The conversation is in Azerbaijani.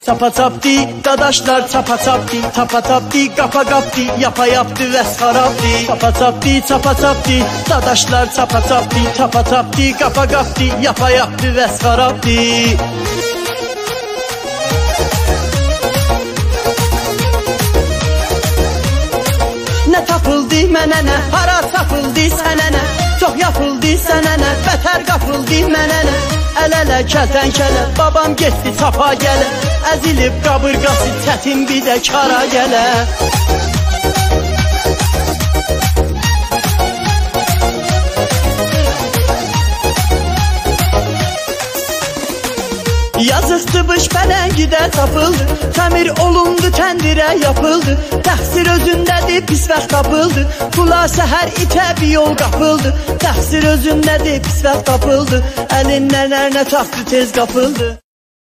Çapa çapdi, dadaşlar çapa çapdi, tapa çapdi, qapa qapdi, yapa yapdı və sarabdi. Çapa çapdi, dadaşlar çapa çapdi, tapa çapdi, qapa qapdi, yapa yapdı və sarabdi. Nə tapıldı mənə nə, hara tapıldı sənə nə, çox yapıldı sənə nə, bətər qapıldı mənə nə. Əl-ələ, kəltənkələ, babam getdi tapa gələ, əzilib qabırqası çətin bir də kara gələ. Yazıqdıbış pələngidə tapıldı, təmir olundu, təndirə yapıldı. Təqsir özündədir, pis vaxt tapıldı, pula səhər itə bir yol qapıldı. Təqsir özündədir, pis vaxt tapıldı, əlindən ərinə taxtı tez qapıldı.